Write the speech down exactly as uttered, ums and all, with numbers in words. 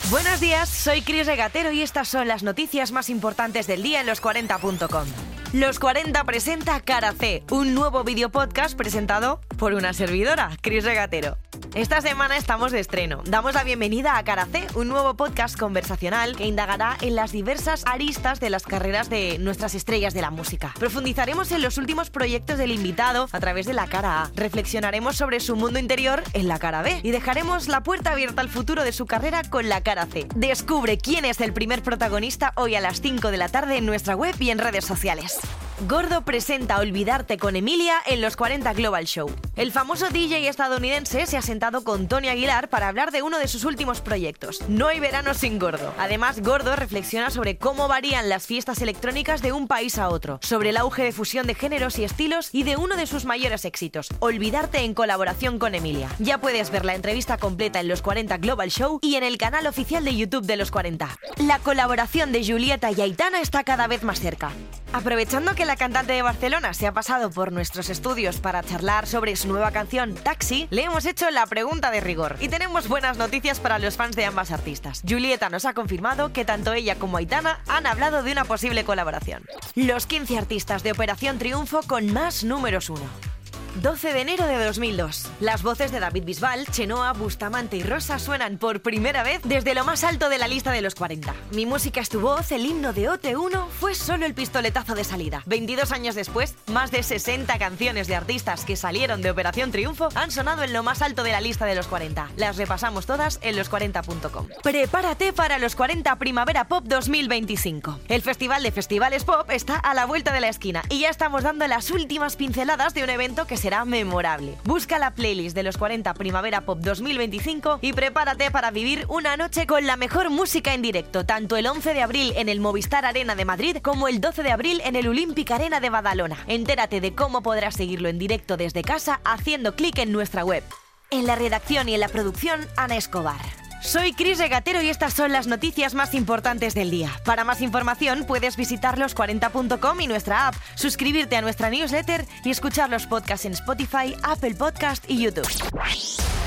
Buenos días, soy Cris Regatero y estas son las noticias más importantes del día en los cuarenta punto com. Los cuarenta presenta Cara C, un nuevo videopodcast presentado por una servidora, Cris Regatero. Esta semana estamos de estreno. Damos la bienvenida a Cara C, un nuevo podcast conversacional que indagará en las diversas aristas de las carreras de nuestras estrellas de la música. Profundizaremos en los últimos proyectos del invitado a través de la cara A. Reflexionaremos sobre su mundo interior en la cara B y dejaremos la puerta abierta al futuro de su carrera con la cara C. Descubre quién es el primer protagonista hoy a las cinco de la tarde en nuestra web y en redes sociales. Gordo presenta Olvidarte con Emilia en los cuarenta Global Show. El famoso D J estadounidense se ha sentado con Tony Aguilar para hablar de uno de sus últimos proyectos. No hay verano sin Gordo. Además, Gordo reflexiona sobre cómo varían las fiestas electrónicas de un país a otro, sobre el auge de fusión de géneros y estilos y de uno de sus mayores éxitos, Olvidarte, en colaboración con Emilia. Ya puedes ver la entrevista completa en los cuarenta Global Show y en el canal oficial de YouTube de los cuarenta. La colaboración de Julieta y Aitana está cada vez más cerca. Aprovechando que la cantante de Barcelona se ha pasado por nuestros estudios para charlar sobre su nueva canción Taxi, le hemos hecho la pregunta de rigor. Y tenemos buenas noticias para los fans de ambas artistas. Julieta nos ha confirmado que tanto ella como Aitana han hablado de una posible colaboración. Los quince artistas de Operación Triunfo con más números uno. doce de enero de dos mil dos. Las voces de David Bisbal, Chenoa, Bustamante y Rosa suenan por primera vez desde lo más alto de la lista de los cuarenta. Mi música es tu voz, el himno de O T uno, fue solo el pistoletazo de salida. veintidós años después, más de sesenta canciones de artistas que salieron de Operación Triunfo han sonado en lo más alto de la lista de los cuarenta. Las repasamos todas en los cuarenta punto com. Prepárate para los cuarenta Primavera Pop dos mil veinticinco. El Festival de Festivales Pop está a la vuelta de la esquina y ya estamos dando las últimas pinceladas de un evento que se será memorable. Busca la playlist de los cuarenta Primavera Pop dos mil veinticinco y prepárate para vivir una noche con la mejor música en directo, tanto el once de abril en el Movistar Arena de Madrid como el doce de abril en el Olímpic Arena de Badalona. Entérate de cómo podrás seguirlo en directo desde casa haciendo clic en nuestra web. En la redacción y en la producción, Ana Escobar. Soy Cris Regatero y estas son las noticias más importantes del día. Para más información puedes visitar los cuarenta punto com y nuestra app, suscribirte a nuestra newsletter y escuchar los podcasts en Spotify, Apple Podcast y YouTube.